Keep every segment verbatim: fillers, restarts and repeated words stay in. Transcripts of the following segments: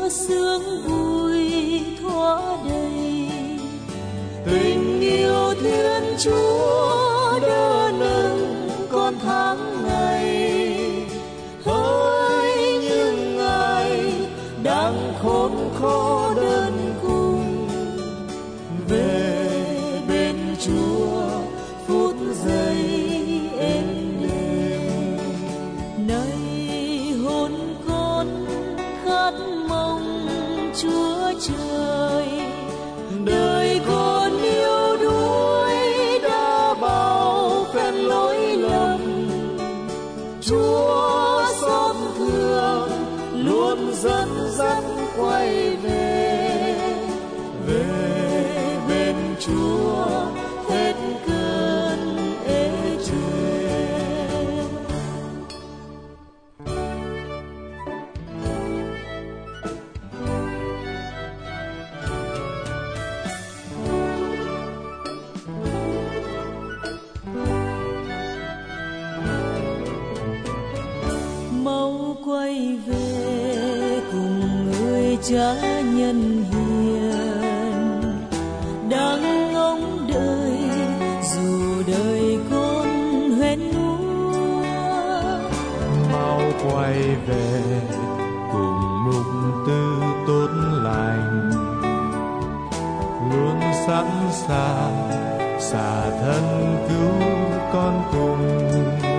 Chúa sướng vui thỏa đầy. Tình yêu Thiên Chúa đỡ nâng con tháng ngày. Hỡi những ai đang khốn khó đơn cùng, về bên Chúa phút giây êm đềm. Nay hồn con khát mong Chúa trời, đời con yêu đuối đã bao phen lỗi lầm. Chúa xót thương luôn dẫn dắt quay về, về bên Chúa hết cơn ê chề. Mau quay về cùng người cha nhân hiền, đang ngóng đợi dù đời con hoen úa. Mau quay về cùng mục tư tốt lành, luôn sẵn sàng xả thân cứu con cùng.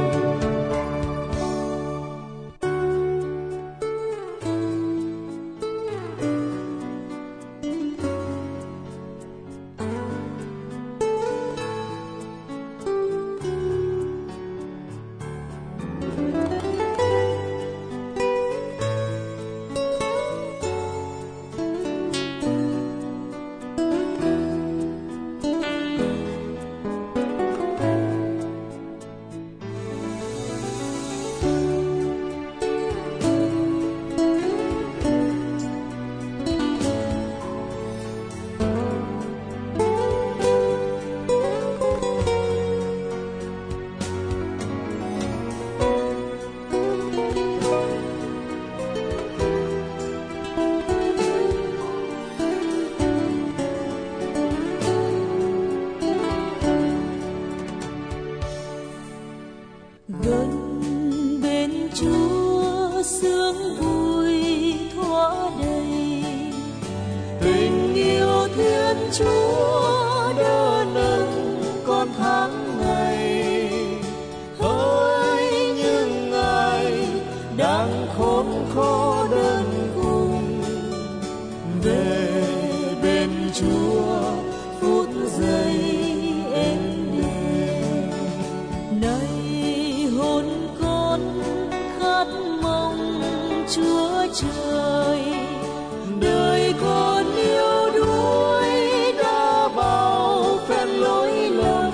Gần bên Chúa sướng vui thỏa đầy. Tình yêu Thiên Chúa đỡ nâng con tháng ngày. Hỡi những ai đang khốn khó đơn cùng, về bên Chúa phút giây êm đềm. Nay hồn con khát mong Chúa trời, đời con yêu đuối đã bao phen lỗi lầm.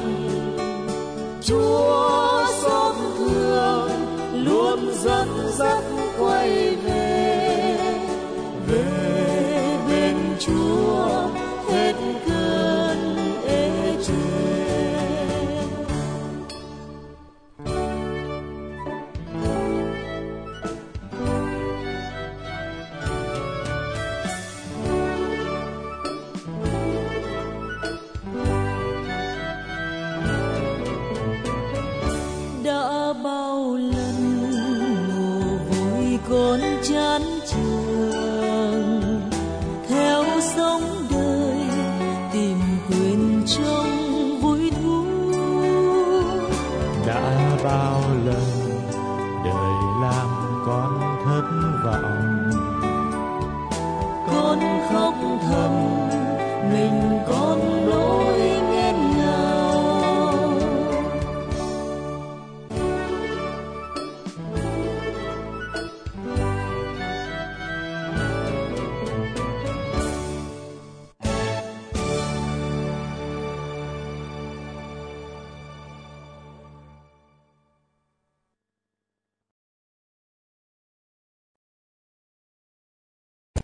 Chúa xót thương luôn dẫn dắt quay về, về bên Chúa